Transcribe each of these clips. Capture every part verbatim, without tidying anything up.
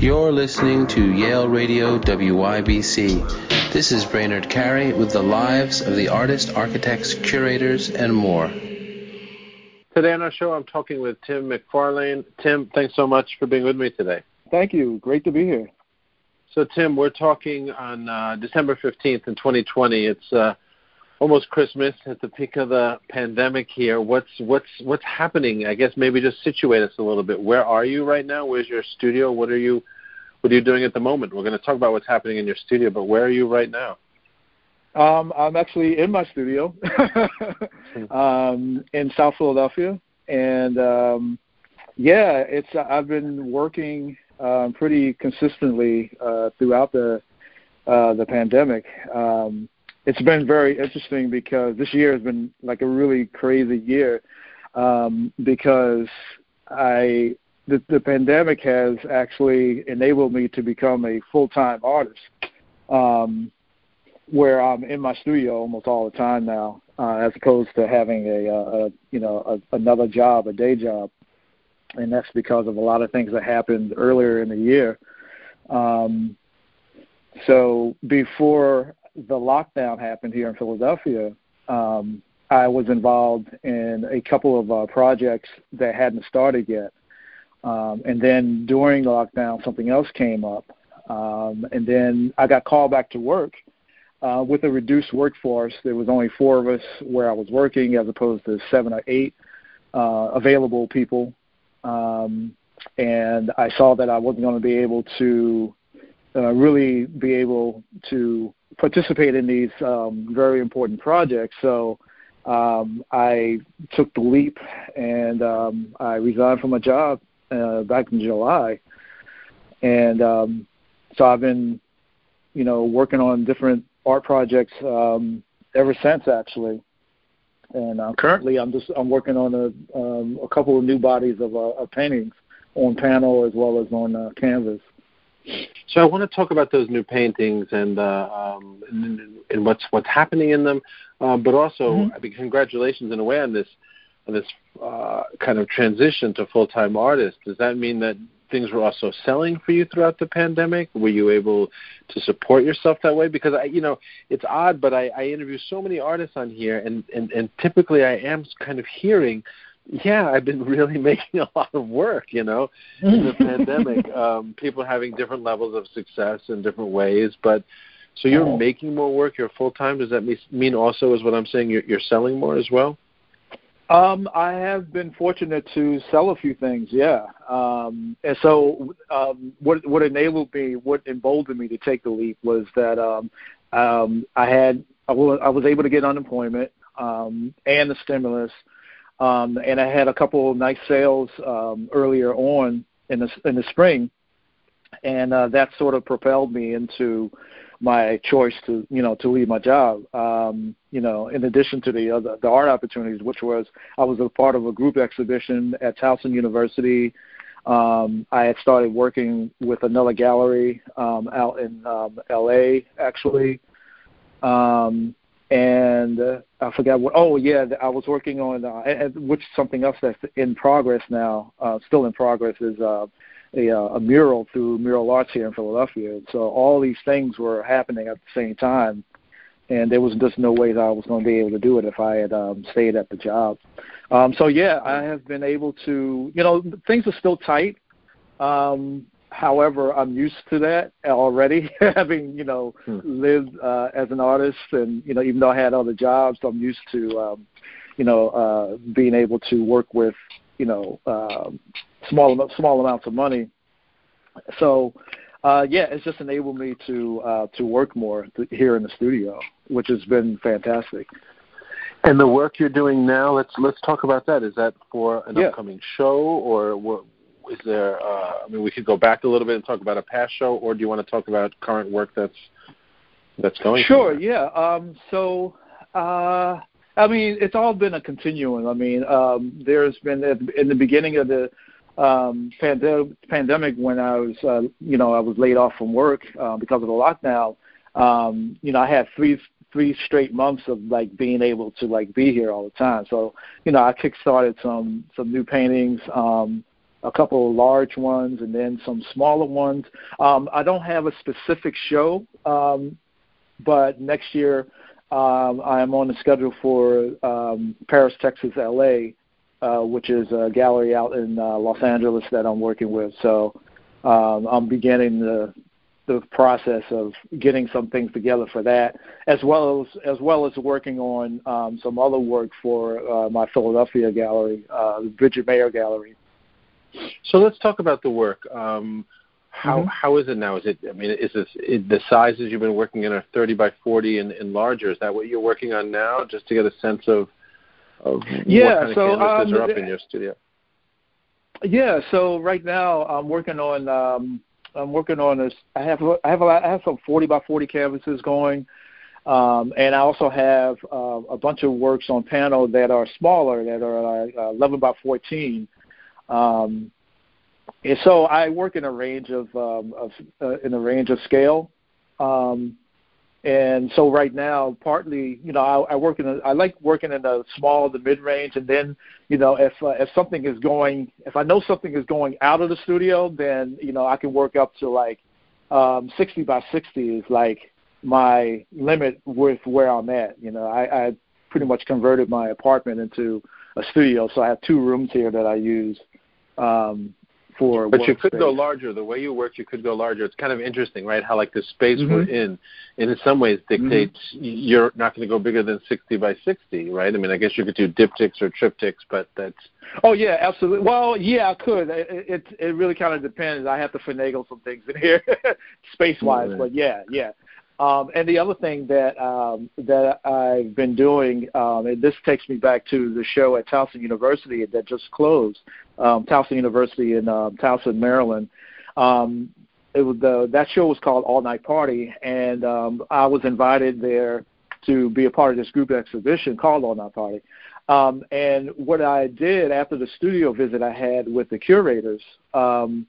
You're listening to Yale Radio W Y B C. This is Brainerd Carey with the lives of the artists, architects, curators, and more. Today on our show, I'm talking with Tim McFarlane. Tim, thanks so much for being with me today. Thank you. Great to be here. So, Tim, we're talking on uh, December fifteenth in twenty twenty. It's uh, almost Christmas, at the peak of the pandemic here. What's what's what's happening? I guess maybe just situate us a little bit. Where are you right now? Where's your studio? What are you what are you doing at the moment? We're going to talk about what's happening in your studio, but where are you right now? Um, I'm actually in my studio um, in South Philadelphia, and um, yeah, it's I've been working um, pretty consistently uh, throughout the uh, the pandemic. Um, It's been very interesting because this year has been like a really crazy year um, because I the, the pandemic has actually enabled me to become a full-time artist, um, where I'm in my studio almost all the time now, uh, as opposed to having a, a you know a, another job, a day job, and that's because of a lot of things that happened earlier in the year. Um, so before the lockdown happened here in Philadelphia, um, I was involved in a couple of uh, projects that hadn't started yet. Um, and then during the lockdown, something else came up. Um, and then I got called back to work uh, with a reduced workforce. There was only four of us where I was working as opposed to seven or eight uh, available people. Um, and I saw that I wasn't going to be able to uh, really be able to participate in these um, very important projects. So um, I took the leap and um, I resigned from my job uh, back in July. And um, so I've been, you know, working on different art projects um, ever since, actually. And uh, currently I'm just I'm working on a, um, a couple of new bodies of, uh, of paintings on panel as well as on uh, canvas. So I want to talk about those new paintings and uh, um, and, and what's what's happening in them, um, but also mm-hmm. I mean, congratulations in a way on this on this uh, kind of transition to full-time artist. Does that mean that things were also selling for you throughout the pandemic? Were you able to support yourself that way? Because I, you know, it's odd, but I, I interview so many artists on here, and, and, and typically I am kind of hearing, yeah, I've been really making a lot of work, you know, in the pandemic. Um, people having different levels of success in different ways. But so you're oh. making more work, you're full-time. Does that mean also, is what I'm saying, you're, you're selling more as well? Um, I have been fortunate to sell a few things, yeah. Um, and so um, what, what enabled me, what emboldened me to take the leap was that um, um, I had, I was able to get unemployment um, and the stimulus. Um, and I had a couple of nice sales um, earlier on in the in the spring, and uh, that sort of propelled me into my choice to you know to leave my job. Um, you know, in addition to the other the art opportunities, which was I was a part of a group exhibition at Towson University. Um, I had started working with another gallery um, out in um, L A actually. Um, And uh, I forgot what. Oh, yeah, I was working on, uh, which something else that's in progress now, uh, still in progress, is uh, a, a mural through Mural Arts here in Philadelphia. So all these things were happening at the same time, and there was just no way that I was going to be able to do it if I had um, stayed at the job. Um, so, yeah, I have been able to, you know, things are still tight. Um However, I'm used to that already, having, you know, hmm. lived uh, as an artist and, you know, even though I had other jobs, I'm used to, um, you know, uh, being able to work with, you know, uh, small small amounts of money. So, uh, yeah, it's just enabled me to uh, to work more th- here in the studio, which has been fantastic. And the work you're doing now, let's let's talk about that. Is that for an yeah. upcoming show, or what? Is there, uh, I mean, we could go back a little bit and talk about a past show, or do you want to talk about current work that's that's going Sure, yeah. Um, so, uh, I mean, it's all been a continuum. I mean, um, there's been, in the beginning of the um, pandem- pandemic when I was, uh, you know, I was laid off from work uh, because of the lockdown, um, you know, I had three three straight months of, like, being able to, like, be here all the time. So, you know, I kick-started some, some new paintings, um a couple of large ones, and then some smaller ones. Um, I don't have a specific show, um, but next year um, I'm on the schedule for um, Paris, Texas, L A, uh, which is a gallery out in uh, Los Angeles that I'm working with. So um, I'm beginning the the process of getting some things together for that, as well as as well as working on um, some other work for uh, my Philadelphia gallery, uh, the Bridget Mayer Gallery. So let's talk about the work. Um, how mm-hmm. how is it now? Is it? I mean, is this is the sizes you've been working in are thirty by forty and, and larger? Is that what you're working on now? Just to get a sense of of yeah, what kind of so, canvases um, are up in your studio. Yeah. So right now I'm working on. Um, I'm working on this. I have I have a, I have some forty by forty canvases going, um, and I also have uh, a bunch of works on panel that are smaller, that are like uh, eleven by fourteen. Um, and so I work in a range of, um, of uh, in a range of scale. Um, and so right now, partly, you know, I, I work in a, I like working in the small, the mid range, and then, you know, if uh, if something is going, if I know something is going out of the studio, then you know I can work up to like um, sixty by sixty is like my limit with where I'm at. You know, I, I pretty much converted my apartment into a studio, so I have two rooms here that I use um, for But you could space. go larger. The way you work, you could go larger. It's kind of interesting, right? How like the space mm-hmm. we're in, and in some ways dictates mm-hmm. you're not going to go bigger than sixty by sixty, right? I mean, I guess you could do diptychs or triptychs, but that's. Oh yeah, absolutely. Well, yeah, I could. It it, it really kind of depends. I have to finagle some things in here, space wise. Mm-hmm. But yeah, yeah. Um, and the other thing that um, that I've been doing, um, and this takes me back to the show at Towson University that just closed, um, Towson University in uh, Towson, Maryland. Um, it was the, that show was called All Night Party, and um, I was invited there to be a part of this group exhibition called All Night Party. Um, and what I did after the studio visit I had with the curators, um,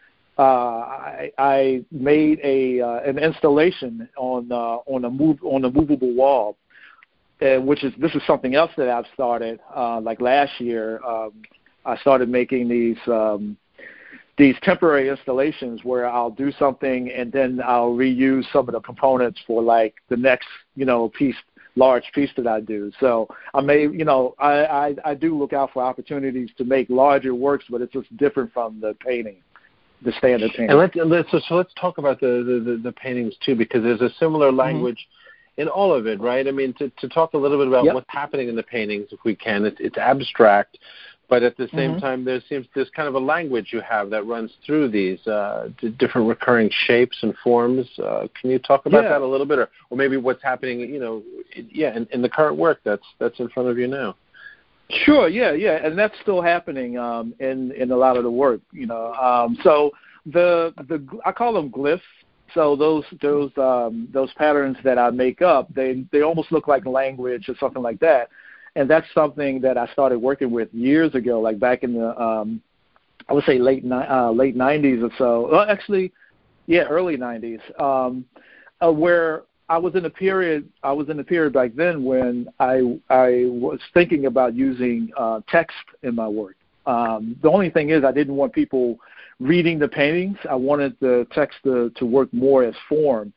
Uh, I, I made a uh, an installation on uh, on a move on a movable wall, uh, which is this is something else that I've started. Uh, like last year, um, I started making these um, these temporary installations where I'll do something and then I'll reuse some of the components for like the next you know piece, large piece that I do. So I may you know I, I, I do look out for opportunities to make larger works, but it's just different from the painting. The standard painting. And let's, let's so, so let's talk about the, the, the paintings too, because there's a similar language mm-hmm. in all of it, right? I mean, to, to talk a little bit about yep. what's happening in the paintings, if we can, it's, it's abstract, but at the same mm-hmm. time, there seems there's kind of a language you have that runs through these uh, different recurring shapes and forms. Uh, can you talk about yeah. that a little bit, or, or maybe what's happening, you know, yeah, in, in the current work that's that's in front of you now? Sure, yeah, yeah, and that's still happening um, in in a lot of the work, you know. Um, so the the I call them glyphs. So those those um, those patterns that I make up, they they almost look like language or something like that, and that's something that I started working with years ago, like back in the um, I would say late ni- uh, late nineties or so. Well, actually, yeah, early nineties, um, uh, where I was in a period. I was in a period back then when I I was thinking about using uh, text in my work. Um, the only thing is, I didn't want people reading the paintings. I wanted the text to, to work more as form.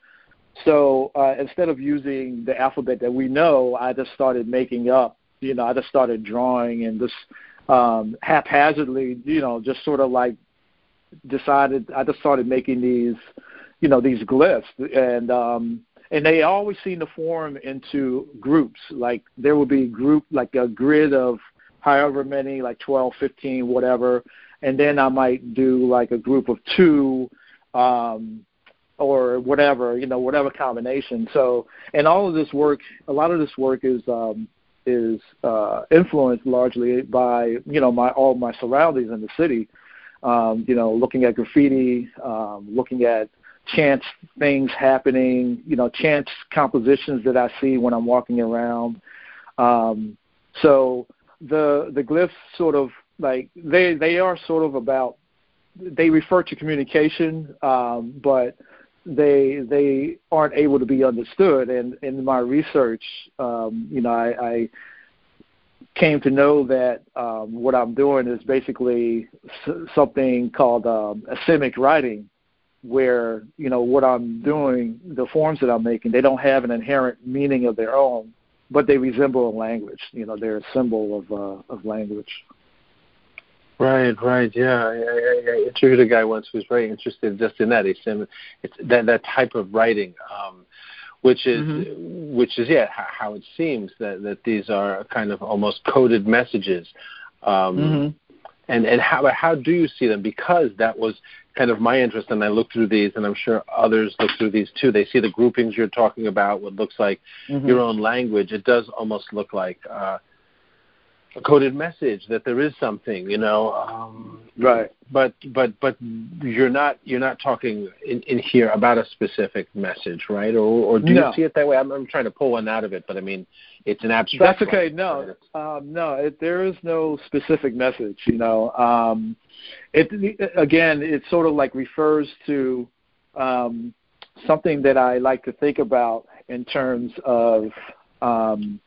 So uh, instead of using the alphabet that we know, I just started making up. You know, I just started drawing and just um, haphazardly. You know, just sort of like decided. I just started making these, you know, these glyphs and. Um, And they always seem to form into groups. Like there will be a group, like a grid of however many, like twelve, fifteen, whatever. And then I might do like a group of two um, or whatever, you know, whatever combination. So, and all of this work, a lot of this work is um, is uh, influenced largely by, you know, my all my surroundings in the city. Um, you know, looking at graffiti, um, looking at chance things happening, you know, chance compositions that I see when I'm walking around. Um, so the the glyphs sort of like they they are sort of about they refer to communication, um, but they they aren't able to be understood. And in my research, um, you know, I, I came to know that um, what I'm doing is basically s- something called um, asemic writing, where, you know, what I'm doing, the forms that I'm making, they don't have an inherent meaning of their own, but they resemble a language. You know, they're a symbol of uh, of language. Right, right, yeah. I, I, I interviewed a guy once who was very interested just in that. He said it's that that type of writing. Um, Which is, mm-hmm. which is, yeah, how it seems that, that these are kind of almost coded messages, um, mm-hmm. and and how how do you see them? Because that was kind of my interest, and I looked through these, and I'm sure others look through these too. They see the groupings you're talking about, what looks like mm-hmm. your own language. It does almost look like uh, a coded message that there is something, you know. Um, right. But but but you're not you're not talking in, in here about a specific message, right? Or or do no. you see it that way? I'm, I'm trying to pull one out of it, but I mean, it's an abstract. That's okay. One, no, right? um, no, it, there is no specific message. You know, um, it again, it sort of like refers to um, something that I like to think about in terms of um,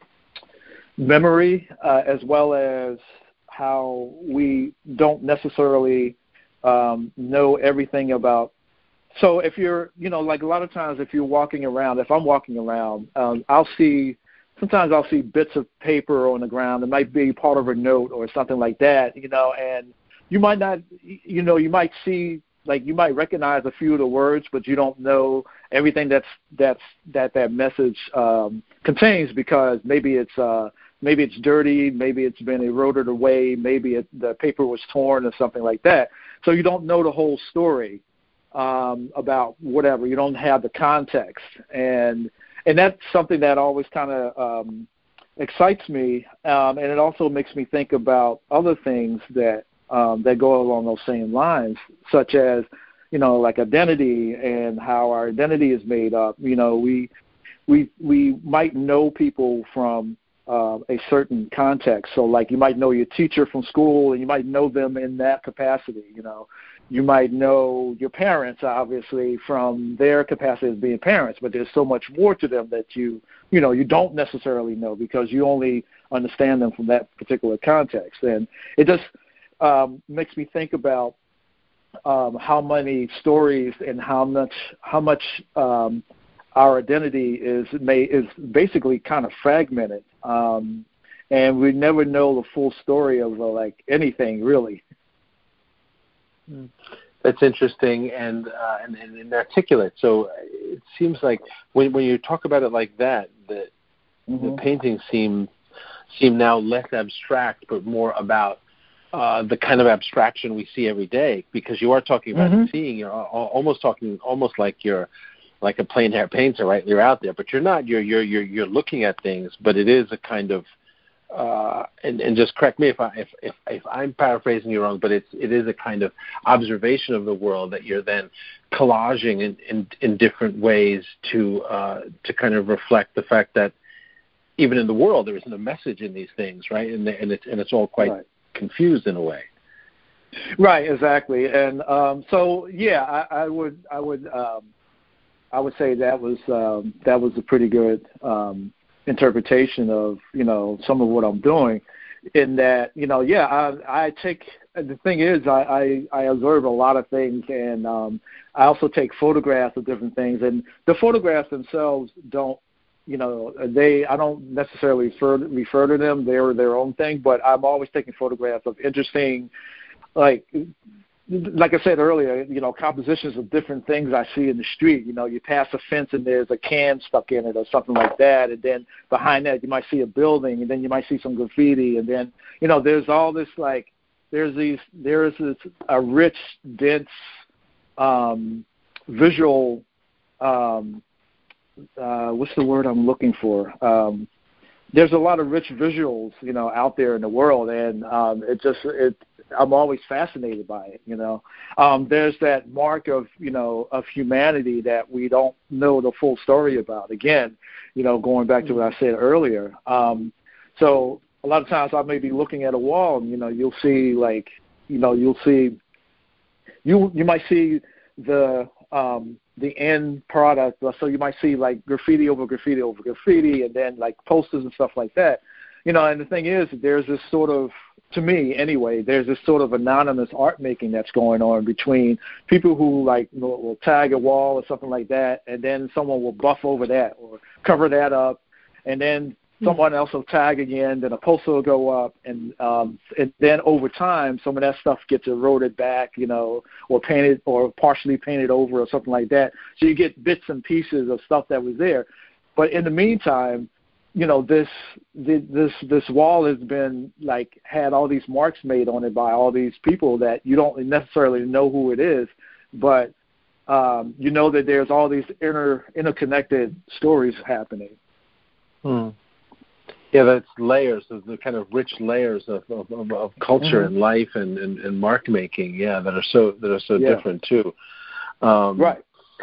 memory, uh, as well as how we don't necessarily um, know everything about. So if you're, you know, like a lot of times if you're walking around, if I'm walking around, um, I'll see, sometimes I'll see bits of paper on the ground. It might be part of a note or something like that, you know, and you might not, you know, you might see, like you might recognize a few of the words, but you don't know everything that's, that's, that that message um, contains, because maybe it's, uh, Maybe it's dirty, maybe it's been eroded away, maybe it, the paper was torn or something like that. So you don't know the whole story um, about whatever. You don't have the context. And and that's something that always kind of um, excites me, um, and it also makes me think about other things that um, that go along those same lines, such as, you know, like identity and how our identity is made up. You know, we we we might know people from Uh, a certain context. So like you might know your teacher from school, and you might know them in that capacity. You know, you might know your parents, obviously, from their capacity as being parents, but there's so much more to them that you, you know, you don't necessarily know, because you only understand them from that particular context. And it just um, makes me think about um, how many stories and how much, how much um, our identity is may is basically kind of fragmented, um, and we never know the full story of uh, like anything really. That's interesting and, uh, and and articulate. So it seems like when when you talk about it like that, the mm-hmm. the paintings seem seem now less abstract, but more about uh, the kind of abstraction we see every day. Because you are talking about mm-hmm. seeing, you're almost talking almost like you're like a plein air painter, right? You're out there, but you're not. You're you're you're you're looking at things, but it is a kind of uh, and and just correct me if I if, if if I'm paraphrasing you wrong, but it's it is a kind of observation of the world that you're then collaging in in, in different ways to uh, to kind of reflect the fact that even in the world there isn't a message in these things, right? And and it's and it's all quite right. confused in a way. Right, exactly, and um, so yeah, I, I would I would. Um, I would say that was um, that was a pretty good um, interpretation of, you know, some of what I'm doing. In that, you know, yeah, I, I take the thing is I, I, I observe a lot of things, and um, I also take photographs of different things. And the photographs themselves don't, you know, they I don't necessarily refer refer to them. They're their own thing, but I'm always taking photographs of interesting, like. Like I said earlier, you know, compositions of different things I see in the street. You know, you pass a fence and there's a can stuck in it or something like that, and then behind that you might see a building, and then you might see some graffiti, and then, you know, there's all this, like, there's these, there's this a rich, dense, um, visual, um, uh, what's the word I'm looking for? Um, there's a lot of rich visuals, you know, out there in the world, and um, it just it. I'm always fascinated by it, you know. Um, there's that mark of, you know, of humanity that we don't know the full story about. Again, you know, going back to what I said earlier. Um, so a lot of times I may be looking at a wall, and, you know, you'll see, like, you know, you'll see, you you might see the um, the end product. So you might see, like, graffiti over graffiti over graffiti, and then, like, posters and stuff like that. you know, and the thing is, there's this sort of, to me anyway, there's this sort of anonymous art making that's going on between people who like will, will tag a wall or something like that, and then someone will buff over that or cover that up, and then someone else will tag again, then a poster will go up, and um, and then over time, some of that stuff gets eroded back, you know, or painted or partially painted over or something like that. So you get bits and pieces of stuff that was there. But in the meantime, you know, this this this wall has been like had all these marks made on it by all these people that you don't necessarily know who it is, but um, you know that there's all these inter interconnected stories happening. Hmm. Yeah, that's layers of the kind of rich layers of of, of, of culture mm-hmm. and life and, and, and mark making. Yeah, that are so that are so yeah. different too. Um, right.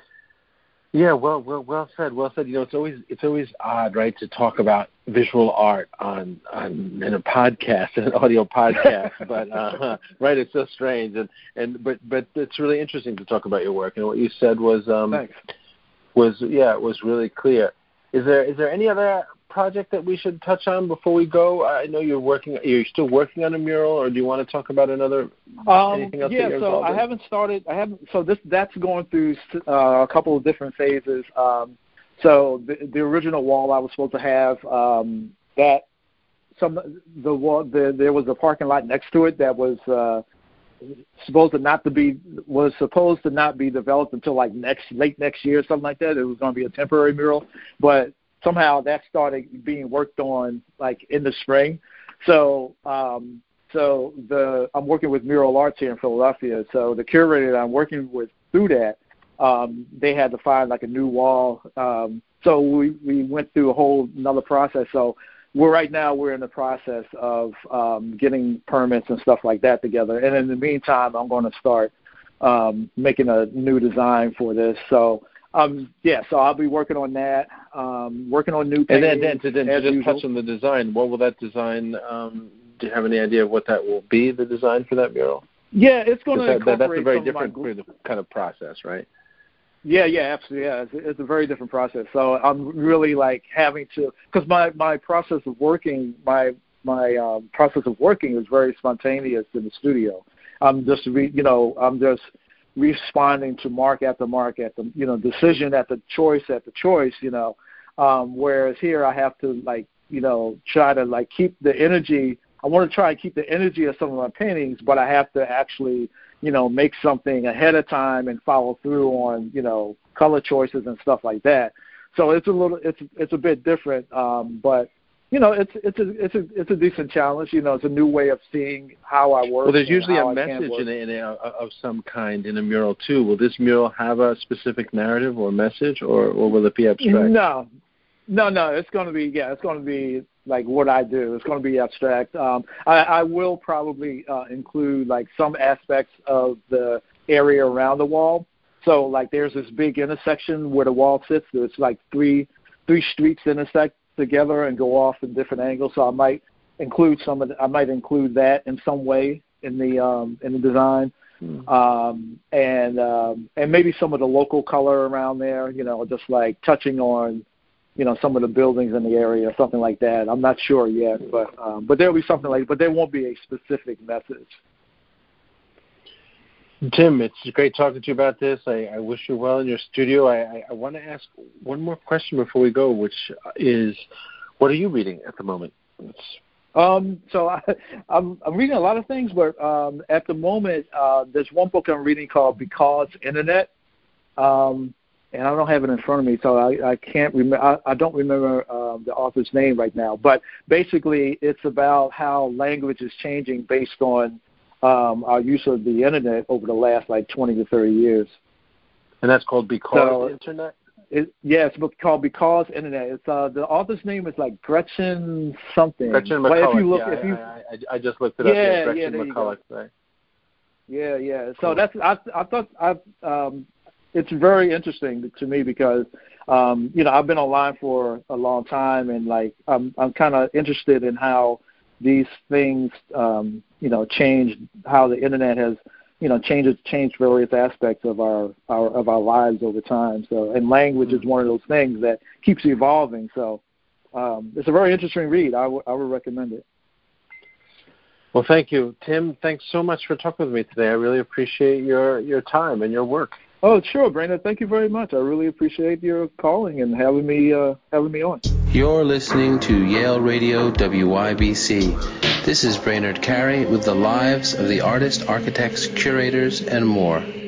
Yeah. Well, well, well said. Well said. You know, it's always it's always odd, right, to talk about visual art on on in a podcast, an audio podcast. but uh, right, it's so strange, and, and but but it's really interesting to talk about your work. And what you said was um, Thanks. was yeah, it was really clear. Is there is there any other project that we should touch on before we go? I know you're working. Are you still working on a mural, or do you want to talk about another um, anything else? Yeah, that you're so I in? haven't started. I haven't. So this that's going through uh, a couple of different phases. Um, so the, the original wall I was supposed to have um, that some the wall the, there was a parking lot next to it that was uh, supposed to not to be was supposed to not be developed until like next late next year, something like that. It was going to be a temporary mural, but somehow that started being worked on like in the spring. So um, so the I'm working with Mural Arts here in Philadelphia. So the curator that I'm working with through that, um, they had to find like a new wall. Um, so we, we went through a whole another process. So we're right now we're in the process of um, getting permits and stuff like that together. And in the meantime, I'm going to start um, making a new design for this. So Um, yeah, so I'll be working on that, um, working on new paintings. And then, then, then to just usual. touch on the design, what will that design, um, do you have any idea of what that will be, the design for that mural? Yeah, it's going to that, incorporate That's a very some different of my... kind of process, right? Yeah, yeah, absolutely. Yeah, it's, it's a very different process. So I'm really like having to, because my, my process of working, my my um, process of working is very spontaneous in the studio. I'm just, re, you know, I'm just responding to mark after mark at the, you know, decision at the choice at the choice, you know, um, whereas here I have to like, you know, try to like keep the energy. I want to try and keep the energy of some of my paintings, but I have to actually, you know, make something ahead of time and follow through on, you know, color choices and stuff like that. So it's a little, it's it's a bit different, um, but you know, it's it's a it's a it's a decent challenge. You know, it's a new way of seeing how I work. Well, there's usually a I message in a, in a, of some kind in a mural too. Will this mural have a specific narrative or message, or, or will it be abstract? No, no, no. It's going to be yeah. It's going to be like what I do. It's going to be abstract. Um, I, I will probably uh, include like some aspects of the area around the wall. So like there's this big intersection where the wall sits. There's like three three streets intersect together and go off in different angles. So I might include some of the, I might include that in some way in the um, in the design, mm. um, and um, and maybe some of the local color around there. You know, just like touching on, you know, some of the buildings in the area, something like that. I'm not sure yet, but um, but there'll be something like. But there won't be a specific message. Tim, it's great talking to you about this. I, I wish you well in your studio. I, I, I want to ask one more question before we go, which is, what are you reading at the moment? Um, so I, I'm, I'm reading a lot of things, but um, at the moment, uh, there's one book I'm reading called Because Internet, um, and I don't have it in front of me, so I, I can't remember. I, I don't remember um, the author's name right now. But basically, it's about how language is changing based on Um, our use of the internet over the last like twenty to thirty years. And that's called Because so, Internet? It, yeah, it's a book called Because Internet. It's uh, the author's name is like Gretchen something. Gretchen McCulloch. But if you look, yeah, if you, I, I, I just looked it yeah, up. Yeah, Gretchen yeah, there McCulloch. you go. Right. Yeah, yeah. So cool. that's I I thought I um, it's very interesting to me because um, you know, I've been online for a long time and like I'm I'm kind of interested in how these things, um, you know, change how the internet has, you know, changed changed various aspects of our, our of our lives over time. So, and language mm-hmm. is one of those things that keeps evolving. So, um, it's a very interesting read. I, w- I would recommend it. Well, thank you. Tim, thanks so much for talking with me today. I really appreciate your, your time and your work. Oh, sure, Brandon. Thank you very much. I really appreciate your calling and having me uh, having me on. You're listening to Yale Radio W Y B C. This is Brainerd Carey with the lives of the artists, architects, curators, and more.